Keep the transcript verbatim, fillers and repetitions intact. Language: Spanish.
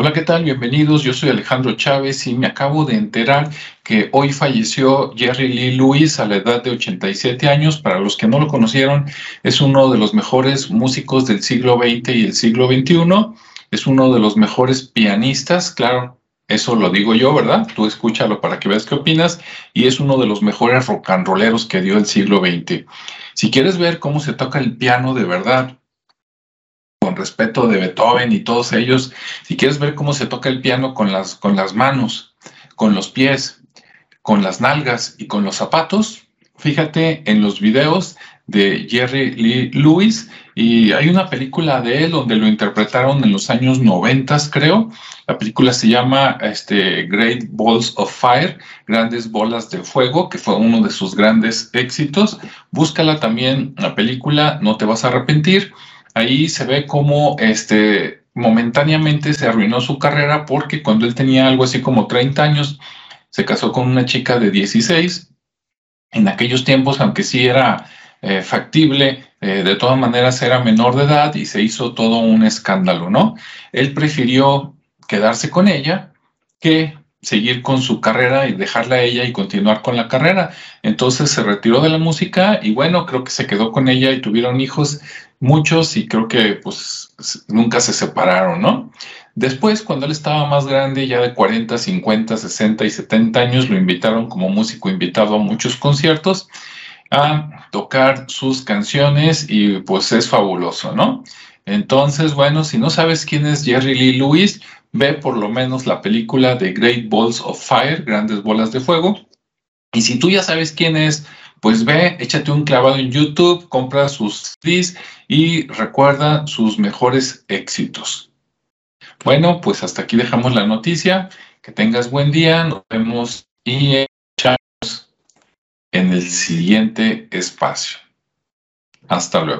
Hola, ¿qué tal? Bienvenidos. Yo soy Alejandro Chávez y me acabo de enterar que hoy falleció Jerry Lee Lewis a la edad de ochenta y siete años. Para los que no lo conocieron, es uno de los mejores músicos del siglo veinte y el siglo veintiuno. Es uno de los mejores pianistas, claro, eso lo digo yo, ¿verdad? Tú escúchalo para que veas qué opinas. Y es uno de los mejores rock and rolleros que dio el siglo veinte. Si quieres ver cómo se toca el piano de verdad, con respeto de Beethoven y todos ellos, si quieres ver cómo se toca el piano con las, con las manos, con los pies, con las nalgas y con los zapatos, fíjate en los videos de Jerry Lee Lewis, y hay una película de él donde lo interpretaron en los años noventa, creo. La película se llama este, Great Balls of Fire, Grandes Bolas de Fuego, que fue uno de sus grandes éxitos. Búscala también, la película, no te vas a arrepentir. Ahí se ve cómo este, momentáneamente se arruinó su carrera porque cuando él tenía algo así como treinta años, se casó con una chica de dieciséis. En aquellos tiempos, aunque sí era eh, factible, eh, de todas maneras era menor de edad y se hizo todo un escándalo, ¿no? Él prefirió quedarse con ella que seguir con su carrera y dejarla a ella y continuar con la carrera. Entonces se retiró de la música y bueno, creo que se quedó con ella y tuvieron hijos, muchos, y creo que pues nunca se separaron, ¿no? Después, cuando él estaba más grande, ya de cuarenta, cincuenta, sesenta y setenta años, lo invitaron como músico invitado a muchos conciertos a tocar sus canciones y pues es fabuloso, ¿no? Entonces, bueno, si no sabes quién es Jerry Lee Lewis, ve por lo menos la película de Great Balls of Fire, Grandes Bolas de Fuego. Y si tú ya sabes quién es, pues ve, échate un clavado en YouTube, compra sus C Ds y recuerda sus mejores éxitos. Bueno, pues hasta aquí dejamos la noticia. Que tengas buen día, nos vemos y escuchamos en el siguiente espacio. Hasta luego.